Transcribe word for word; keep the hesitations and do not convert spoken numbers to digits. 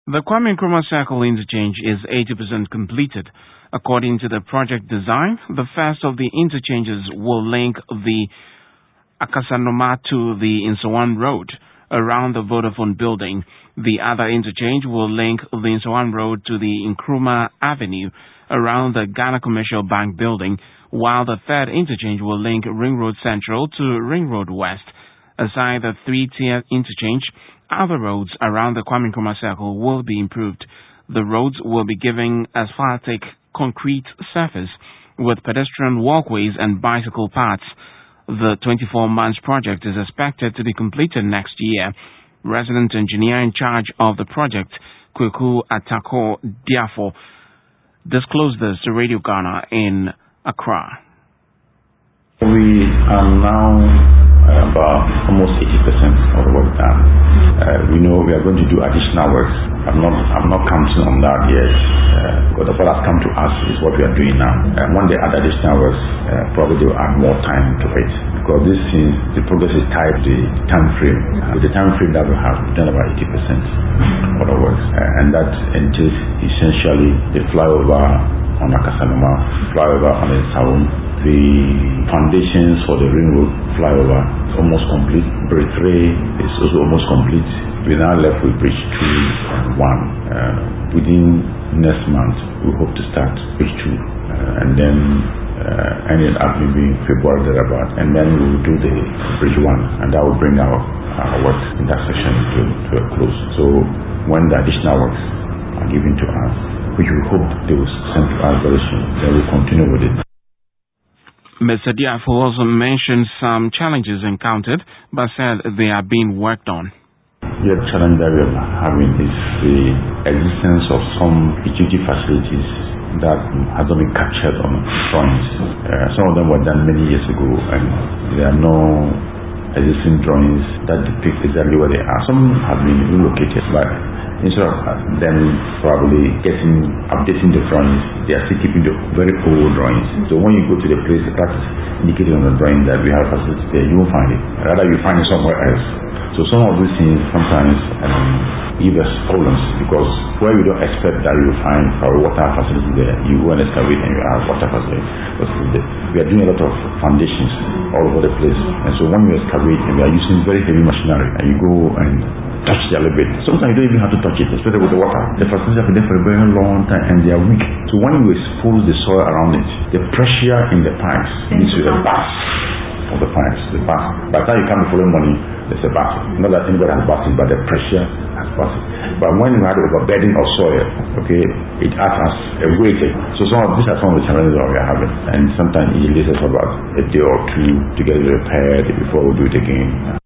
The Kwame Nkrumah Circle interchange is eighty percent completed. According to the project design, the first of the interchanges will link the Akasanoma to the Insawan Road around the Vodafone building. The other interchange will link the Insawan Road to the Nkrumah Avenue around the Ghana Commercial Bank building, while the third interchange will link Ring Road Central to Ring Road West. Aside the three-tier interchange, other roads around the Kwame Nkrumah Circle will be improved. The roads will be given asphaltic concrete surface with pedestrian walkways and bicycle paths. The twenty-four month project is expected to be completed next year. Resident engineer in charge of the project, Kweku Atako Diafo, disclosed this to Radio Ghana in Accra. We are now uh, about almost eighty percent of the work done. Uh, we know we are going to do additional work. I'm not, I'm not counting on that yet, uh, because what has come to us is what we are doing now. Uh, when they add additional work, uh, probably they will add more time to it. Because this is, the progress is tied to the time frame. Uh, with the time frame that we have, we've done about eighty percent of the work. Uh, and that entails essentially the flyover on Akasanoma, flyover on the Sound. The foundations for the Ring Road flyover is almost complete. Bridge three is also almost complete. We now left with Bridge two and one. Uh, within next month, we hope to start Bridge two. Uh, and then uh, ended up maybe February thereabout. And then we will do the Bridge one. And that will bring our, our work in that section to, to a close. So when the additional works are given to us, which we hope they will send to us very soon, then we'll continue with it. Mister Diafo also mentioned some challenges encountered, but said they are being worked on. The other challenge that we are having is the existence of some utility facilities that has not been captured on drawings. Uh, some of them were done many years ago, and there are no existing drawings that depict exactly where they are. Some have been relocated, but instead of them probably getting, updating the drawings, they are still keeping the very old drawings. So when you go to the place that's indicated on the drawing that we have facilities there, you won't find it. Rather, you find it somewhere else. So some of these things sometimes um, give us problems, because where you don't expect that you find our water facility there, you go and excavate and you have water facility. We are doing a lot of foundations all over the place. And so when you excavate, and we are using very heavy machinery, and you go and touch it a little bit. Sometimes you don't even have to touch it, especially with the water. The facilities have been there for a very long time and they are weak. So when you expose the soil around it, the pressure in the pipes leads to a burst of the pipes. The burst. By the time you come the following morning, there's a burst. Not that anybody has busted, but the pressure has busted. But when you have the overburdening of soil, okay, it acts as a weight. So some of these are some of the challenges that we are having. And sometimes it takes us about a day or two to get it repaired before we do it again.